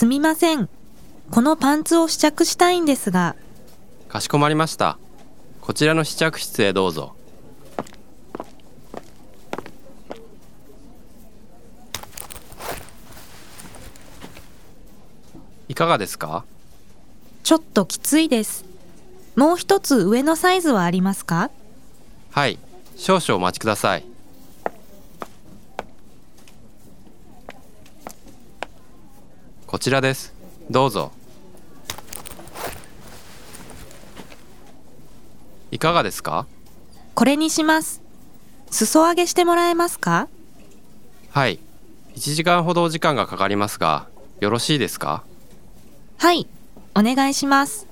すみません。このパンツを試着したいんですが。 かしこまりました。こちらの試着室へどうぞ。いかがですか？ ちょっときついです。もう一つ上のサイズはありますか？ はい、少々お待ちください。こちらです。どうぞ。いかがですか？ これにします。裾上げしてもらえますか？ はい、1時間ほどお時間がかかりますが、よろしいですか？ はい、お願いします。